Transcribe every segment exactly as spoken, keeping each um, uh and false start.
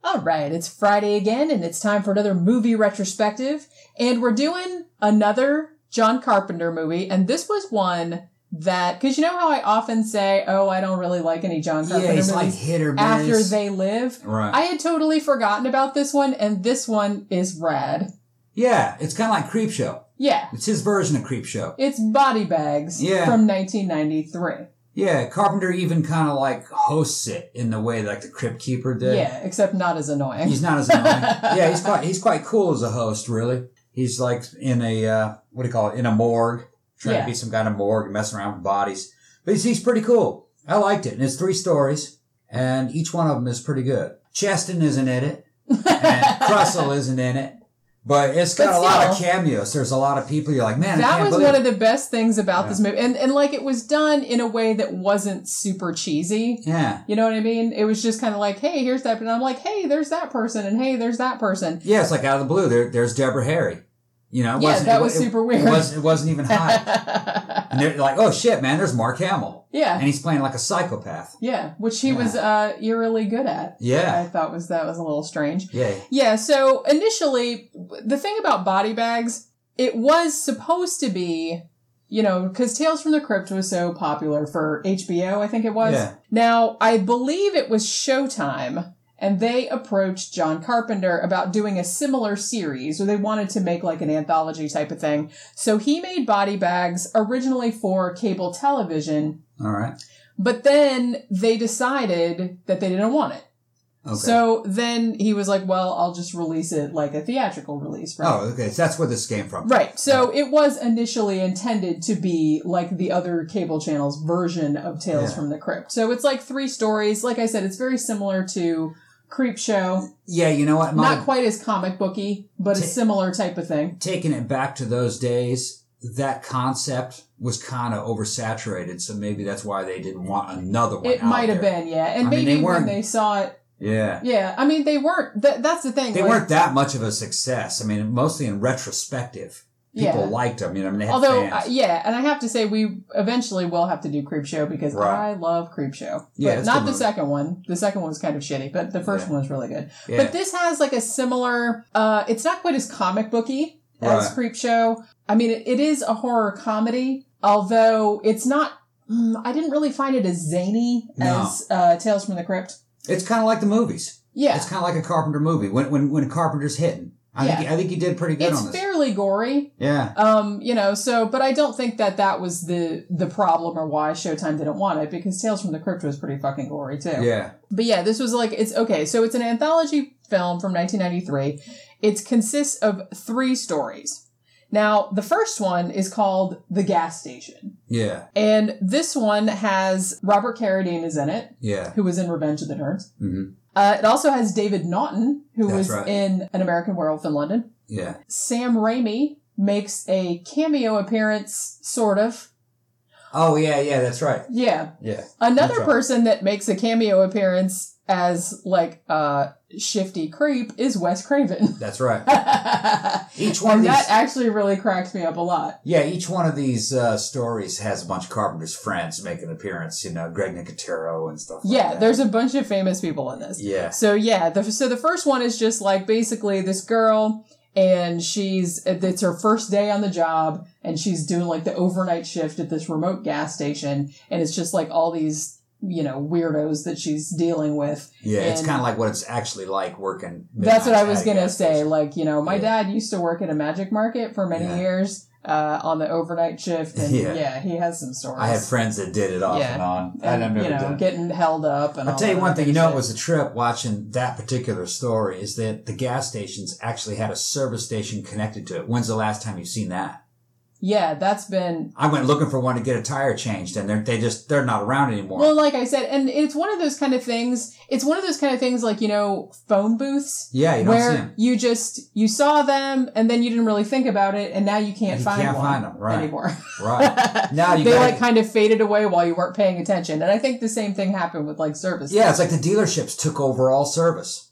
All right, it's Friday again, and it's time for another movie retrospective. And we're doing another John Carpenter movie, and this was one that, because you know how I often say, oh, I don't really like any John Carpenter yeah, he's movies like hit or miss. after they live. Right. I had totally forgotten about this one, and this one is rad. Yeah, it's kind of like Creepshow. Yeah. It's his version of Creepshow. It's Body Bags Yeah. from nineteen ninety-three. Yeah, Carpenter even kind of like hosts it in the way like the Crypt Keeper did. Yeah, except not as annoying. He's not as annoying. Yeah, he's quite he's quite cool as a host, really. He's like in a, uh, what do you call it, in a morgue, trying Yeah. to be some kind of morgue and messing around with bodies. But he's, he's pretty cool. I liked it. And it's three stories, and each one of them is pretty good. Cheston isn't in it, and Crussell isn't in it. But it's got But a lot of still, cameos. There's a lot of people you're like, man, I that can't was believe one it. of the best things about Yeah. this movie. And, and like, it was done in a way that wasn't super cheesy. Yeah. You know what I mean? It was just kind of like, hey, here's that. And I'm like, hey, there's that person. And hey, there's that person. Yeah, it's like out of the blue. There, there's Deborah Harry. You know, it Yeah, wasn't, that it, was it, super weird. It wasn't, it wasn't even hot. And they're like, oh shit, man, there's Mark Hamill. Yeah. And he's playing like a psychopath. Yeah. Which he Yeah. was uh, eerily good at. Yeah. I thought was that was a little strange. Yeah. Yeah. So initially, the thing about Body Bags, it was supposed to be, you know, because Tales from the Crypt was so popular for H B O, I think it was. Yeah. Now, I believe it was Showtime, and they approached John Carpenter about doing a similar series, or they wanted to make like an anthology type of thing. So he made Body Bags originally for cable television, All right. but then they decided that they didn't want it. Okay. So then he was like, well, I'll just release it like a theatrical release, right? Oh, okay. So that's where this came from. Right. So it was initially intended to be like the other cable channel's version of Tales Yeah. from the Crypt. So it's like three stories. Like I said, it's very similar to Creepshow. Yeah, you know what? My, Not quite as comic booky, but a Ta- similar type of thing. taking it back to those days, that concept was kind of oversaturated, so maybe that's why they didn't want another one It out might have there. been, yeah. And I mean, maybe they when weren't- they saw it, Yeah. yeah. I mean, they weren't, th- that's the thing. They like, weren't that much of a success. I mean, mostly in retrospective. People Yeah. liked them. You know, I mean, they had Although, fans. uh, yeah, and I have to say, we eventually will have to do Creepshow because Right. I love Creepshow. Yeah, But it's a not good the movie. second one. The second one was kind of shitty, but the first Yeah. one was really good. Yeah. But this has like a similar, uh, it's not quite as comic booky as Right. Creepshow. I mean, it, it is a horror comedy, although it's not, mm, I didn't really find it as zany No. as uh, Tales from the Crypt. It's kind of like the movies. Yeah. It's kind of like a Carpenter movie. When when when Carpenter's hitting, I Yeah. think he, I think he did pretty good It's on this. fairly gory. Yeah. Um, you know, so, but I don't think that that was the, the problem or why Showtime didn't want it, because Tales from the Crypt was pretty fucking gory too. Yeah. But yeah, this was like, it's okay. So it's an anthology film from nineteen ninety-three. It consists of three stories. Now, the first one is called The Gas Station. Yeah. And this one has Robert Carradine is in it, Yeah. who was in Revenge of the Nerds. Mm-hmm. Uh, it also has David Naughton, who That's was right. in An American Werewolf in London. Yeah. Sam Raimi makes a cameo appearance, sort of. Oh, yeah, yeah, that's right. Yeah. Yeah. Another That's right. person that makes a cameo appearance as, like, uh, shifty creep is Wes Craven. That's right. and Each one of these, that actually really cracks me up a lot. yeah, each one of these uh, stories has a bunch of Carpenter's friends make an appearance. You know, Greg Nicotero and stuff. Like Yeah, that. there's a bunch of famous people in this. Yeah. So yeah, the, so the first one is just like basically this girl, and she's, it's her first day on the job, and she's doing like the overnight shift at this remote gas station, and it's just like all these, you know, weirdos that she's dealing with. Yeah, it's And kind of like what it's actually like working. That's what I was midnights at a going to gas say. station. Like, you know, my Yeah. dad used to work at a magic market for many Yeah. years uh, on the overnight shift, and yeah. Yeah. he has some stories. I had friends that did it off Yeah. and on. and, I've never you know, done it. getting held up. And I'll all tell you that one thing. You other know, shit. it was a trip watching that particular story. Is that the gas stations actually had a service station connected to it? When's the last time you've seen that? Yeah, that's been... I went looking for one to get a tire changed, and they're they just they're not around anymore. Well, like I said, and it's one of those kind of things, it's one of those kind of things like, you know, phone booths. yeah, you don't see Where them. you just, you saw them, and then you didn't really think about it, and now you can't You find can't one find 'em, right. anymore. Right. Now you they gotta- like kind of faded away while you weren't paying attention. And I think the same thing happened with like service. Yeah, it's like the dealerships took over all service.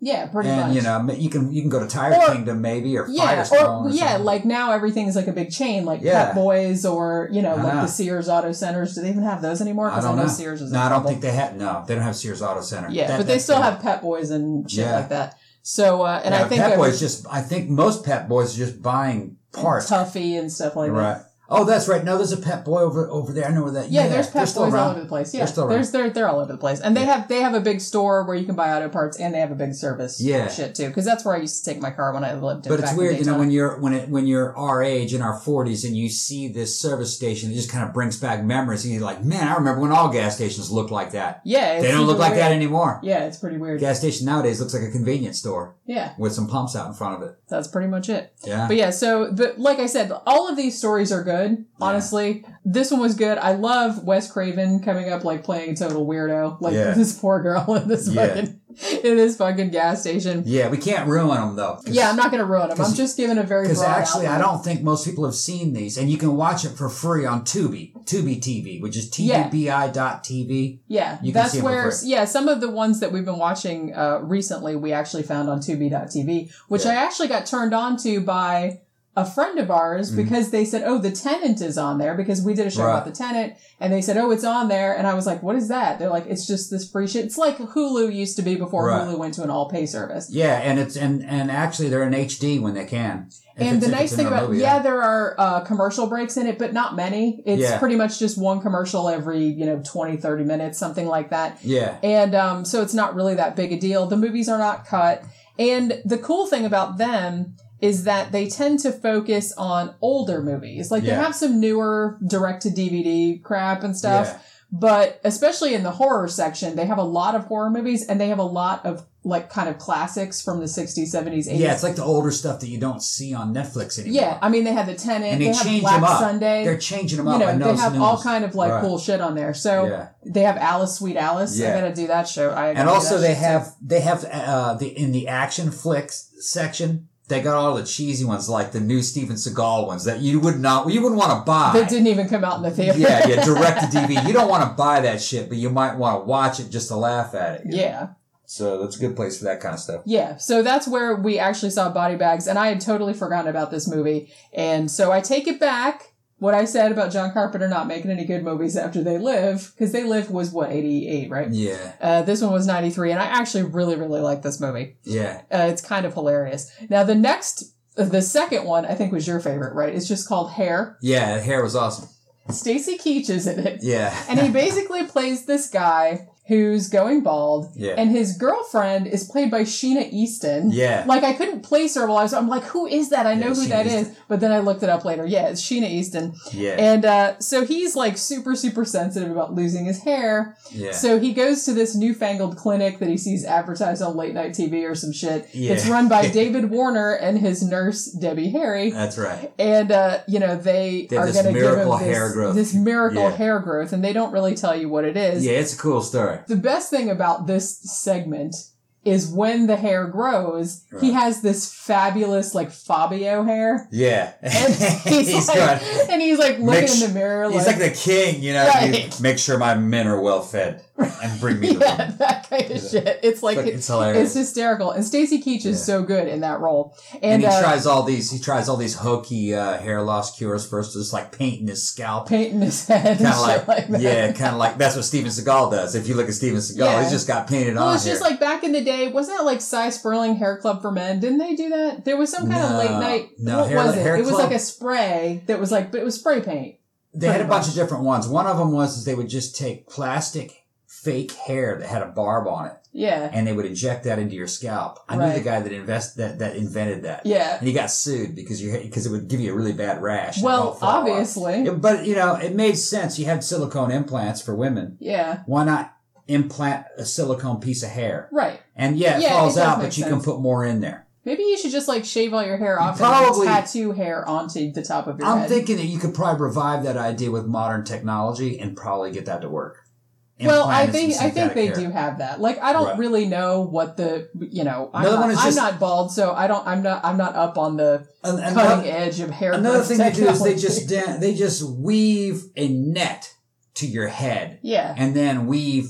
Yeah, pretty and, much. you know, you can you can go to Tire Or- Kingdom maybe, or Yeah, Firestone. or, Or yeah, something. like now everything's like a big chain, like Yeah. Pep Boys or, you know, like Uh-huh. the Sears Auto Centers. Do they even have those anymore? I Because I, don't know know. Sears is in No, I don't trouble. think they have. No, they don't have Sears Auto Center. Yeah, That- but they that's still the- have Pep Boys and shit Yeah. like that. So, uh, and yeah, I think Pep every- Boys just. I think most Pep Boys are just buying parts. Tuffy and stuff like that. Right. Oh, that's right. No, there's a Pep Boy over over there. I know where that. Yeah, there's they're Pep still Boys around. all over the place. Yeah, They're still around. there's they're they're all over the place, and they Yeah. have they have a big store where you can buy auto parts, and they have a big service. Yeah. shit too, because that's where I used to take my car when I lived. In, But it's back weird, in you know, Daytona. when you're when it when you're our age in our forties and you see this service station, it just kind of brings back memories. And you're like, man, I remember when all gas stations looked like that. Yeah, it's They don't super look like weird. that anymore. Yeah, it's pretty weird. Gas station nowadays looks like a convenience store Yeah, with some pumps out in front of it. that's pretty much it. Yeah. But yeah, so but like I said, all of these stories are good. Honestly, this one was good. I love Wes Craven coming up like playing a total weirdo, like Yeah. this poor girl in this Yeah. fucking in this fucking gas station. Yeah, we can't ruin them though. Yeah, I'm not going to ruin them. I'm 'cause- just giving a very Because broad actually, I outline. don't think most people have seen these, and you can watch it for free on Tubi, Tubi T V, which is T U B I dot T V. Yeah, You can that's see 'em for where, free. yeah, some of the ones that we've been watching uh, recently, we actually found on Tubi dot T V, which Yeah. I actually got turned on to by a friend of ours Mhm. because they said, oh, The Tenant is on there because we did a show Right. about The Tenant and they said, oh, it's on there. And I was like, what is that? They're like, it's just this free shit. It's like Hulu used to be before Right. Hulu went to an all pay service. Yeah, and it's and and actually they're in H D when they can. If And it's- the if nice it's in thing a about, movie, yeah, there are uh, commercial breaks in it, but not many. It's Yeah. pretty much just one commercial every, you know, twenty, thirty minutes, something like that. yeah, And um, so it's not really that big a deal. The movies are not cut. And the cool thing about them is that they tend to focus on older movies. Like they Yeah. have some newer direct to D V D crap and stuff. Yeah. But especially in the horror section, they have a lot of horror movies and they have a lot of like kind of classics from the sixties, seventies, eighties. yeah. It's like the older stuff that you don't see on Netflix anymore. Yeah, I mean, they have The Tenant, and they, they have change Black them up. Sunday. They're changing them You up. know, I they noticed have new all ones. kind of like Right. cool shit on there. So Yeah. they have Alice, Sweet Alice. Yeah. I gotta do that show. I And gotta do also that they shit too. have they have uh the in the action flicks section. They got all the cheesy ones like the new Steven Seagal ones that you would not you wouldn't want to buy. That didn't even come out in the theater. yeah, yeah, direct to D V D. You don't want to buy that shit, but you might want to watch it just to laugh at it. Yeah. So that's a good place for that kind of stuff. Yeah. So that's where we actually saw Body Bags, and I had totally forgotten about this movie. And so I take it back, what I said about John Carpenter not making any good movies after They Live, because They Live was, what, eighty-eight, right? Yeah, Uh, this one was ninety-three, and I actually really, really like this movie. yeah. Uh, it's kind of hilarious. Now, the next, uh, the second one, I think was your favorite, right? It's just called Hair. Yeah, the hair was awesome. Stacy Keach is in it. Yeah. And he basically plays this guy who's going bald, Yeah. and his girlfriend is played by Sheena Easton. Yeah. Like, I couldn't place her while I was, I'm like, who is that? I know Yeah, who Sheena that Easton. is. But then I looked it up later. Yeah, it's Sheena Easton. Yeah. And uh, so he's like super, super sensitive about losing his hair. Yeah. So he goes to this newfangled clinic that he sees advertised on late night T V or some shit. Yeah. It's run by David Warner and his nurse, Debbie Harry. That's right. And, uh, you know, they, They have are this going to give him miracle this, hair growth. this miracle Yeah. hair growth, and they don't really tell you what it is. Yeah, it's a cool story. The best thing about this segment is when the hair grows, he Right. has this fabulous, like, Fabio hair. Yeah. And he's, He's like, got- and he's like looking Make in sh- the mirror. He's like the king, you know. Right. You make sure my men are well fed and bring me the yeah, women. that kind of Yeah. shit. It's like, It's, it's, it's hilarious. it's hysterical. And Stacey Keach is Yeah. so good in that role. And, and he uh, tries all these. He tries all these hokey uh, hair loss cures first, just like painting his scalp. painting his head and Kind shit of like, like that. yeah, kind of like that's what Steven Seagal does. If you look at Steven Seagal, Yeah. he's just got painted Well, on it's here. just like back in the day, wasn't that like Cy Sperling Hair Club for Men? Didn't they do that? There was some kind of No. late night. No, what hair- was it? hair It was club? like a spray that was like, but it was spray paint. they had a pretty bunch much. of different ones. One of them was is they would just take plastic fake hair that had a barb on it, Yeah. and they would inject that into your scalp. I knew Right. the guy that invest that that invented that. Yeah. And he got sued because you because it would give you a really bad rash. and it Well, all fall off. obviously. Yeah, but you know, it made sense. You had silicone implants for women. Yeah. Why not implant a silicone piece of hair? Right. And yeah, it Yeah, falls it does out, make but you sense. can put more in there. Maybe you should just like shave all your hair off Probably- and tattoo hair onto the top of your I'm head. thinking that you could probably revive that idea with modern technology and probably get that to work. Well, I Implanted think some I think synthetic they hair. do have that. Like, I don't Right. really know what the you know. I'm, Another not, one is I'm just- not bald, so I don't. I'm not. I'm not up on the And- and cutting another- edge of hair. Another growth thing they do is they technology. just da- they just weave a net to your head yeah. and then weave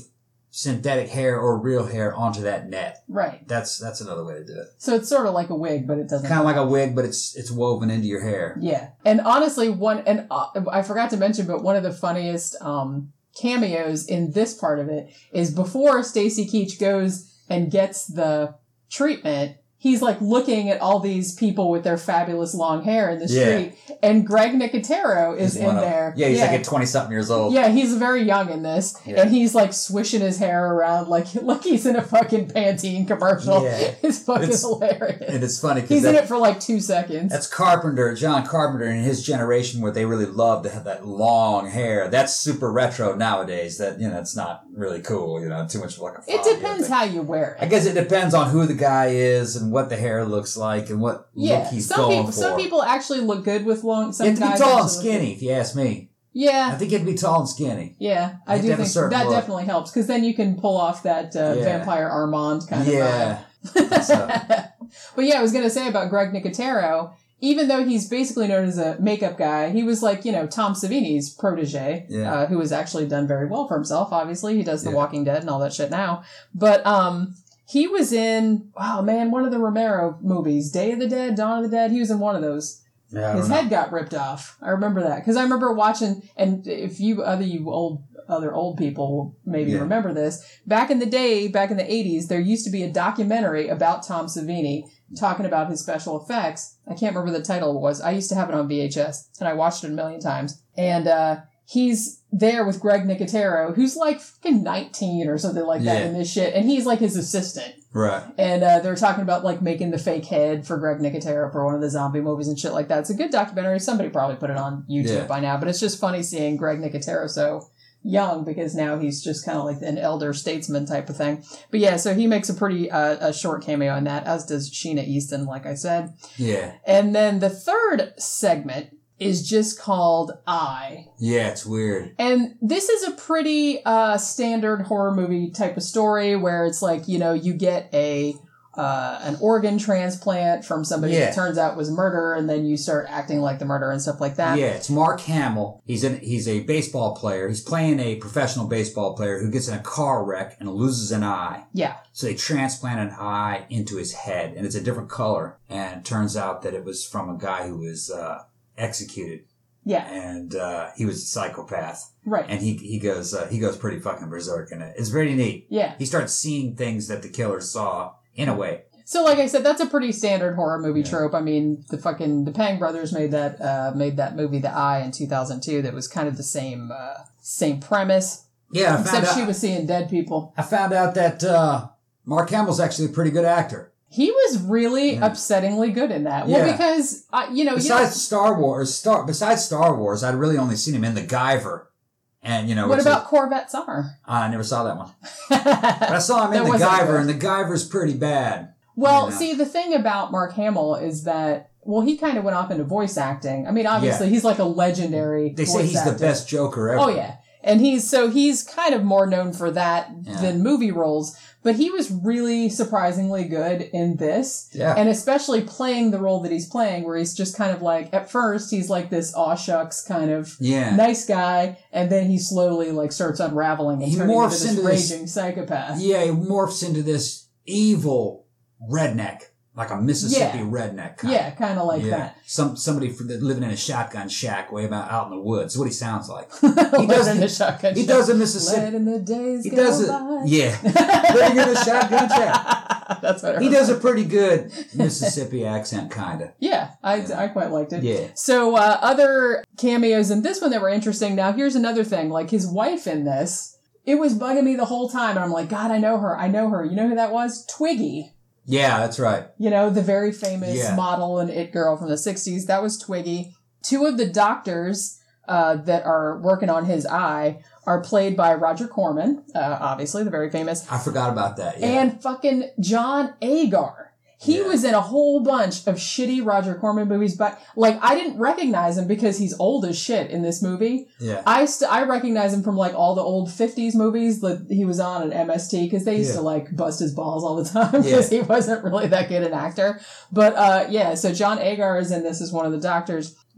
synthetic hair or real hair onto that net. Right. That's that's another way to do it. So it's sort of like a wig, but it doesn't. Kind of like a wig, but it's it's woven into your hair. Yeah. And honestly, one and uh, I forgot to mention, but one of the funniest um, cameos in this part of it is before Stacy Keach goes and gets the treatment. He's like looking at all these people with their fabulous long hair in the street, yeah. and Greg Nicotero is in there. Yeah, he's yeah. like at twenty-something years old. Yeah, he's very young in this, yeah. and he's like swishing his hair around like like he's in a fucking Pantene commercial. Yeah. It's fucking it's, hilarious. And it's funny because he's that, in it for like two seconds. That's Carpenter, John Carpenter, in his generation where they really loved to have that long hair. That's super retro nowadays. That you know, it's not really cool. You know, too much like a. It depends how you wear it. I guess it depends on who the guy is and what the hair looks like and what yeah, look he's some going people, for. Some people actually look good with long. Some you have to guys be tall and skinny, if you ask me. Yeah, I think you have to be tall and skinny. Yeah, I do think that look. definitely helps because then you can pull off that uh, yeah. Vampire Armand kind yeah. of vibe. Yeah, but yeah, I was gonna say about Greg Nicotero. Even though he's basically known as a makeup guy, he was like, you know, Tom Savini's protege, yeah. uh, who has actually done very well for himself. Obviously, he does The yeah. Walking Dead and all that shit now. But um, he was in, oh man, one of the Romero movies, Day of the Dead, Dawn of the Dead. He was in one of those. Yeah, His know. head got ripped off. I remember that because I remember watching. And if you other you old other old people will maybe yeah. remember this, back in the day, back in the eighties, there used to be a documentary about Tom Savini talking about his special effects. I can't remember the title was. I used to have it on V H S, and I watched it a million times. And uh, he's there with Greg Nicotero, who's like fucking nineteen or something like that yeah. in this shit, and he's like his assistant. Right. And uh, they're talking about like making the fake head for Greg Nicotero for one of the zombie movies and shit like that. It's a good documentary. Somebody probably put it on YouTube yeah. by now, but it's just funny seeing Greg Nicotero so young because now he's just kind of like an elder statesman type of thing. But yeah, so he makes a pretty uh, a short cameo in that, as does Sheena Easton, like I said. Yeah. And then the third segment is just called I. Yeah, it's weird. And this is a pretty uh, standard horror movie type of story where it's like, you know, you get a uh, an organ transplant from somebody yeah. that turns out was murder, and then you start acting like the murderer and stuff like that. Yeah, it's Mark Hamill. He's an, he's a baseball player. He's playing a professional baseball player who gets in a car wreck and loses an eye. Yeah. So they transplant an eye into his head, and it's a different color. And it turns out that it was from a guy who was uh, executed. Yeah. And uh, he was a psychopath. Right. And he he goes uh, he goes pretty fucking berserk in it. It's very neat. Yeah. He starts seeing things that the killer saw in a way. So, like I said, that's a pretty standard horror movie yeah. trope. I mean, the fucking the Pang brothers made that uh, made that movie The Eye in two thousand two. That was kind of the same uh, same premise. Yeah, I except found she out, was seeing dead people. I found out that uh, Mark Hamill's actually a pretty good actor. He was really yeah. upsettingly good in that. Well, yeah. because uh, you know, besides you know, Star Wars, Star besides Star Wars, I'd really only seen him in The Guyver. And, you know, what about a, Corvette Summer? I never saw that one. But I saw him in The Guyver, good. and The Guyver's pretty bad. Well, you know? see, the thing about Mark Hamill is that, well, he kind of went off into voice acting. I mean, obviously, yeah. he's like a legendary They voice say he's actor. the best Joker ever. Oh, yeah. And he's, so he's kind of more known for that yeah. than movie roles. But he was really surprisingly good in this. Yeah. And especially playing the role that he's playing, where he's just kind of like, at first, he's like this aw shucks kind of yeah. nice guy. And then he slowly like starts unraveling and he turning morphs into this into raging this, psychopath. Yeah, he morphs into this evil redneck. Like a Mississippi yeah. redneck kind Yeah, kind of like yeah. that. Some Somebody for the, living in a shotgun shack way about out in the woods. That's what he sounds like. He does in the shotgun He shack. does a Mississippi. Letting the days he go does it. by. Yeah. Living in a shotgun shack. That's what I He remember. does a pretty good Mississippi accent, kind of. Yeah, I, Yeah. I quite liked it. Yeah. So, uh, other cameos in this one that were interesting. Now, here's another thing. Like, his wife in this, it was bugging me the whole time. And I'm like, God, I know her. I know her. You know who that was? Twiggy. Yeah, that's right. You know, the very famous Yeah. model and it girl from the sixties. That was Twiggy. Two of the doctors uh, that are working on his eye are played by Roger Corman, uh, obviously, the very famous. I forgot about that, yeah. And fucking John Agar. He Yeah. was in a whole bunch of shitty Roger Corman movies, but, like, I didn't recognize him because he's old as shit in this movie. Yeah. I st- I recognize him from, like, all the old fifties movies that he was on at M S T, because they used Yeah. to, like, bust his balls all the time, because Yeah. he wasn't really that good an actor. But, uh, yeah, so John Agar is in this as one of the doctors.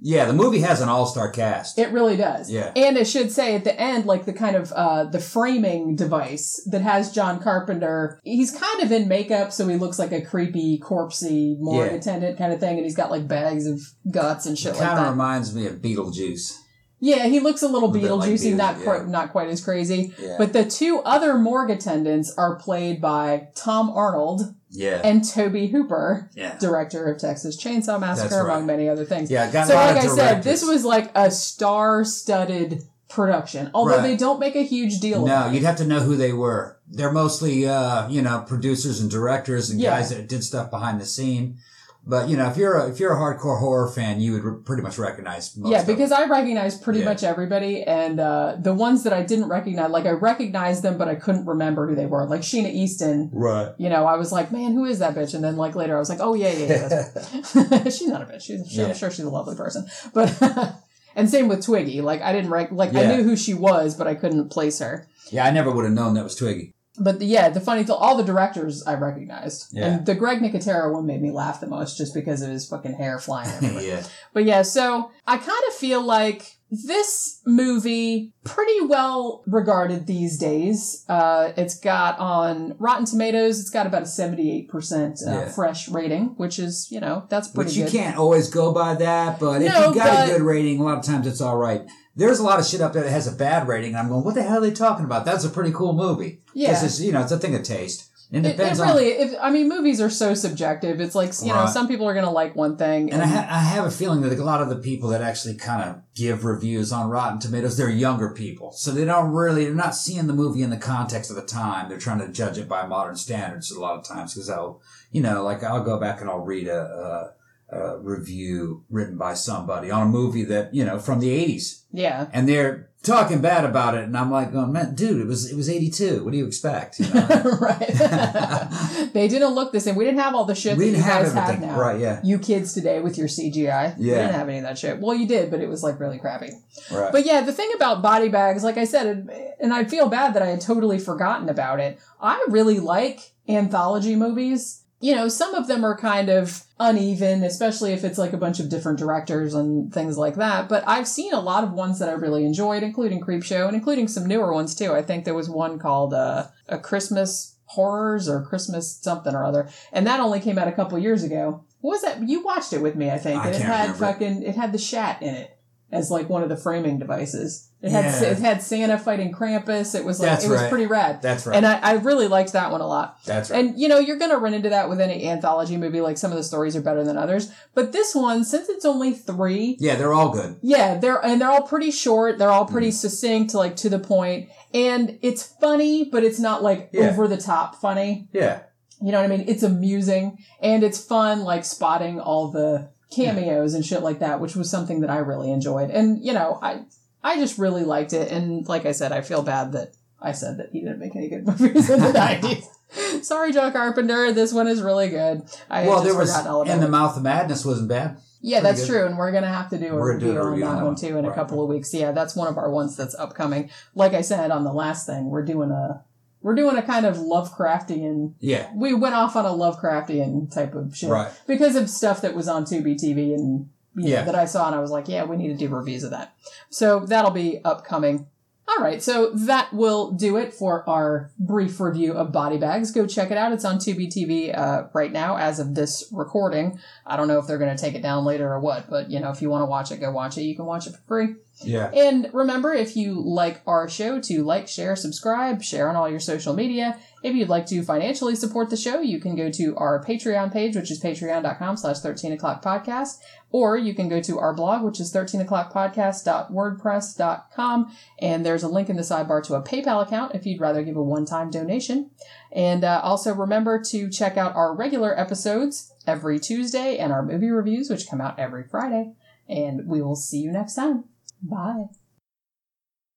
Yeah, the movie has an all-star cast. It really does. Yeah. And it should say at the end, like the kind of, uh, the framing device that has John Carpenter, he's kind of in makeup, so he looks like a creepy, corpsey morgue Yeah. attendant kind of thing, and he's got like bags of guts and shit It like kind of that. reminds me of Beetlejuice. Yeah, he looks a little A bit like Beetlejuicy, Beetlejuice, not yeah. quite, not quite as crazy. Yeah. But the two other morgue attendants are played by Tom Arnold Yeah. and Toby Hooper, Yeah. director of Texas Chainsaw Massacre, That's right. among many other things. Yeah, got So, a lot like of I directors. said, this was like a star-studded production. Although Right. they don't make a huge deal No, of it. you'd have to know who they were. They're mostly, uh, you know, producers and directors and Yeah. guys that did stuff behind the scene. But, you know, if you're a, if you're a hardcore horror fan, you would re- pretty much recognize most Yeah, of them. because I recognize pretty Yeah. much everybody, and uh, the ones that I didn't recognize, like I recognized them, but I couldn't remember who they were. Like Sheena Easton, Right. you know, I was like, man, who is that bitch? And then like later I was like, oh yeah, yeah, yeah. That's she's not a bitch. She's, she, Yeah. I'm sure she's a lovely person. But, and same with Twiggy. Like I didn't, rec- like I Yeah. knew who she was, but I couldn't place her. Yeah, I never would have known that was Twiggy. But the, yeah, the funny thing, all the directors I recognized. Yeah. And the Greg Nicotero one made me laugh the most just because of his fucking hair flying everywhere. Yeah. But yeah, so I kind of feel like this movie pretty well regarded these days. Uh, it's got on Rotten Tomatoes, it's got about a seventy-eight percent uh, Yeah. fresh rating, which is, you know, that's pretty But you good. can't always go by that. But if No, you got but- a good rating, a lot of times it's all right. There's a lot of shit up there that has a bad rating, and I'm going, what the hell are they talking about? That's a pretty cool movie. Yeah. 'Cause it's, you know, it's a thing of taste. It It, it depends on... really, if, I mean, movies are so subjective. It's like, you know, Right. some people are going to like one thing. And I, ha- I have a feeling that a lot of the people that actually kind of give reviews on Rotten Tomatoes, they're younger people. So they don't really, they're not seeing the movie in the context of the time. They're trying to judge it by modern standards a lot of times. Because I'll, you know, like I'll go back and I'll read a, a, a review written by somebody on a movie that, you know, from the eighties. yeah. And they're talking bad about it. And I'm like, going, man, dude, it was, it was eighty-two. What do you expect? You know? Right. They didn't look the same. We didn't have all the shit We that you didn't have guys have everything. now. Right, yeah. You kids today with your C G I. We Yeah. didn't have any of that shit. Well, you did, but it was like really crappy. Right. But yeah, the thing about body bags, like I said, and I feel bad that I had totally forgotten about it. I really like anthology movies. You know, some of them are kind of uneven, especially if it's like a bunch of different directors and things like that. But I've seen a lot of ones that I really enjoyed, including Creepshow and including some newer ones too. I think there was one called uh, A Christmas Horrors or Christmas something or other. And that only came out a couple years ago. What was that? You watched it with me, I think. I and it can't had remember. fucking, it had the Shat in it as like one of the framing devices. It had Yeah. it had Santa fighting Krampus. It was like That's it was right. pretty rad. That's right. And I, I really liked that one a lot. That's right. And you know, you're gonna run into that with any anthology movie, like some of the stories are better than others. But this one, since it's only three, Yeah, they're all good. yeah, they're and they're all pretty short, they're all Mm. pretty succinct, like to the point. And it's funny, but it's not like Yeah. over the top funny. Yeah. You know what I mean? It's amusing and it's fun, like spotting all the cameos and shit like that, which was something that I really enjoyed. And, you know, I I just really liked it. And like I said, I feel bad that I said that he didn't make any good movies in the nineties. Sorry, John Carpenter. This one is really good. I had Well, just there was, forgotten all about and The it. Mouth of Madness wasn't bad. Yeah, pretty that's good. true. And we're going to have to do a We're gonna do review a on review that on that one one. too in a Right. couple of weeks. Yeah, that's one of our ones that's upcoming. Like I said on the last thing, we're doing a, we're doing a kind of Lovecraftian Yeah. we went off on a Lovecraftian type of shit. Right. Because of stuff that was on Tubi T V and you know, Yeah. that I saw and I was like, yeah, we need to do reviews of that. So that'll be upcoming. All right, so that will do it for our brief review of Body Bags. Go check it out. It's on Tubi T V uh, right now as of this recording. I don't know if they're going to take it down later or what, but you know, if you want to watch it, go watch it. You can watch it for free. Yeah. And remember, if you like our show, to like, share, subscribe, share on all your social media. If you'd like to financially support the show, you can go to our Patreon page, which is patreon.com slash 13 o'clock podcast. Or you can go to our blog, which is thirteen o'clock podcast dot wordpress dot com. And there's a link in the sidebar to a PayPal account if you'd rather give a one-time donation. And uh, also remember to check out our regular episodes every Tuesday and our movie reviews, which come out every Friday. And we will see you next time. Bye.